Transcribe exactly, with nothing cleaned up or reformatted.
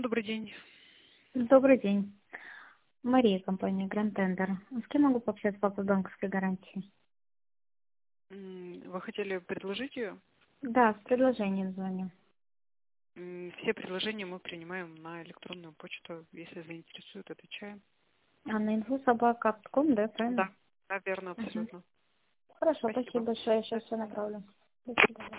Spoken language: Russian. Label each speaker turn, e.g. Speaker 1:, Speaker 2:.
Speaker 1: Добрый день.
Speaker 2: Добрый день. Мария, компания Grand Tender. С кем могу пообщаться по поводу банковской гарантии?
Speaker 1: М, Вы хотели предложить ее?
Speaker 2: Да, с предложением звоню.
Speaker 1: М, Все предложения мы принимаем на электронную почту. Если заинтересует, отвечаем.
Speaker 2: А на инфу собака точка ком, да, правильно?
Speaker 1: Да, да, верно,
Speaker 2: Угу.
Speaker 1: абсолютно.
Speaker 2: Хорошо, спасибо
Speaker 1: Спасибо.
Speaker 2: большое, я
Speaker 1: До
Speaker 2: сейчас все
Speaker 1: свидания.
Speaker 2: направлю. До свидания.